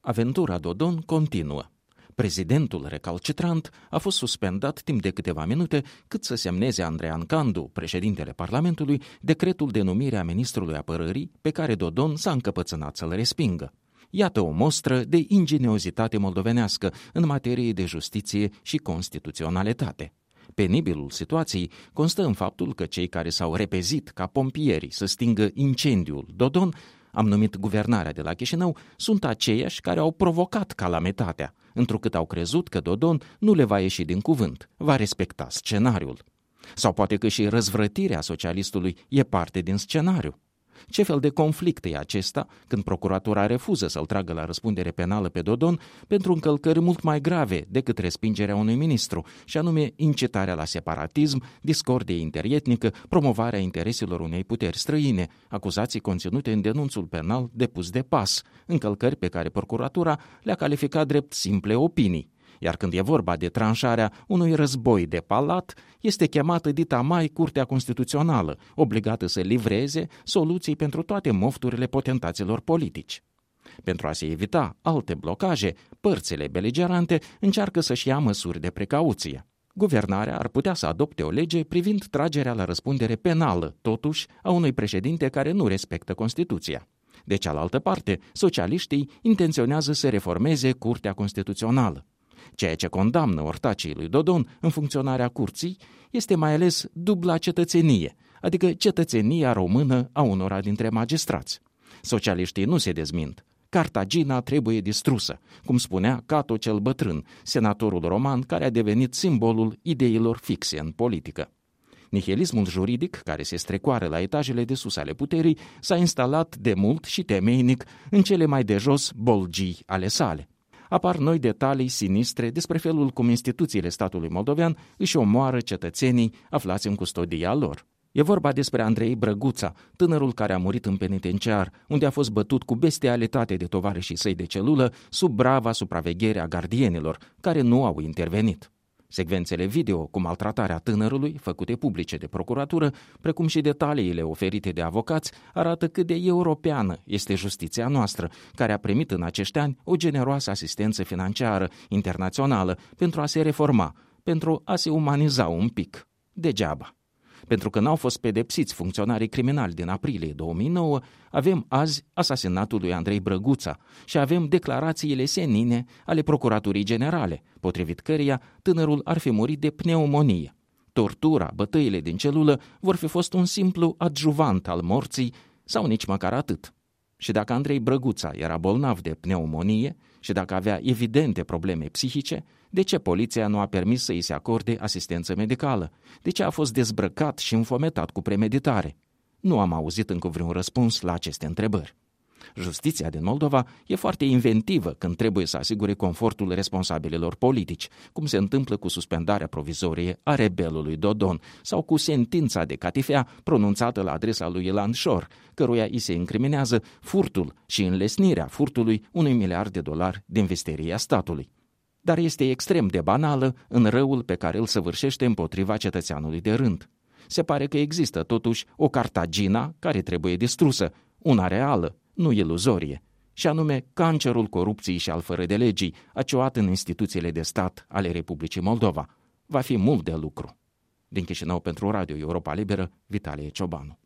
Aventura Dodon continuă. Prezidentul recalcitrant a fost suspendat timp de câteva minute cât să semneze Andrean Candu, președintele Parlamentului, decretul de numire a ministrului apărării pe care Dodon s-a încăpățânat să-l respingă. Iată o mostră de ingeniozitate moldovenească în materie de justiție și constituționalitate. Penibilul situației constă în faptul că cei care s-au repezit ca pompierii să stingă incendiul Dodon, am numit guvernarea de la Chișinău, sunt aceiași care au provocat calamitatea, întrucât au crezut că Dodon nu le va ieși din cuvânt, va respecta scenariul. Sau poate că și răzvrătirea socialistului e parte din scenariu. Ce fel de conflict e acesta când procuratura refuză să-l tragă la răspundere penală pe Dodon pentru încălcări mult mai grave decât respingerea unui ministru, și anume incitarea la separatism, discordie interetnică, promovarea intereselor unei puteri străine, acuzații conținute în denunțul penal depus de PAS, încălcări pe care procuratura le-a calificat drept simple opinii. Iar când e vorba de tranșarea unui război de palat, este chemată dita mai Curtea Constituțională, obligată să livreze soluții pentru toate mofturile potentaților politici. Pentru a se evita alte blocaje, părțile beligerante încearcă să-și ia măsuri de precauție. Guvernarea ar putea să adopte o lege privind tragerea la răspundere penală, totuși, a unui președinte care nu respectă Constituția. De cealaltă parte, socialiștii intenționează să reformeze Curtea Constituțională. Ceea ce condamnă ortacii lui Dodon în funcționarea curții este mai ales dubla cetățenie, adică cetățenia română a unora dintre magistrați. Socialiștii nu se dezmint. Cartagina trebuie distrusă, cum spunea Cato cel Bătrân, senatorul roman care a devenit simbolul ideilor fixe în politică. Nihilismul juridic, care se strecoară la etajele de sus ale puterii, s-a instalat de mult și temeinic în cele mai de jos bolgii ale sale. Apar noi detalii sinistre despre felul cum instituțiile statului moldovean își omoară cetățenii aflați în custodia lor. E vorba despre Andrei Brăguța, tânărul care a murit în penitenciar, unde a fost bătut cu bestialitate de tovarășii săi de celulă sub brava supraveghere a gardienilor, care nu au intervenit. Secvențele video cu maltratarea tânărului, făcute publice de procuratură, precum și detaliile oferite de avocați, arată cât de europeană este justiția noastră, care a primit în acești ani o generoasă asistență financiară internațională pentru a se reforma, pentru a se umaniza un pic. Degeaba. Pentru că n-au fost pedepsiți funcționarii criminali din aprilie 2009, avem azi asasinatul lui Andrei Brăguța și avem declarațiile senine ale Procuraturii Generale, potrivit căreia tânărul ar fi murit de pneumonie. Tortura, bătăile din celulă vor fi fost un simplu adjuvant al morții sau nici măcar atât. Și dacă Andrei Brăguța era bolnav de pneumonie și dacă avea evidente probleme psihice, de ce poliția nu a permis să îi se acorde asistență medicală? De ce a fost dezbrăcat și înfometat cu premeditare? Nu am auzit încă vreun răspuns la aceste întrebări. Justiția din Moldova e foarte inventivă când trebuie să asigure confortul responsabililor politici, cum se întâmplă cu suspendarea provizorie a rebelului Dodon sau cu sentința de catifea pronunțată la adresa lui Ilan Șor, căruia îi se incriminează furtul și înlesnirea furtului $1 miliard din vesteria statului. Dar este extrem de banală în răul pe care îl săvârșește împotriva cetățeanului de rând. Se pare că există totuși o Cartagina care trebuie distrusă, una reală, nu iluzorie, și anume cancerul corupției și al fără de legii, acioat în instituțiile de stat ale Republicii Moldova. Va fi mult de lucru. Din Chișinău pentru Radio Europa Liberă, Vitalie Ciobanu.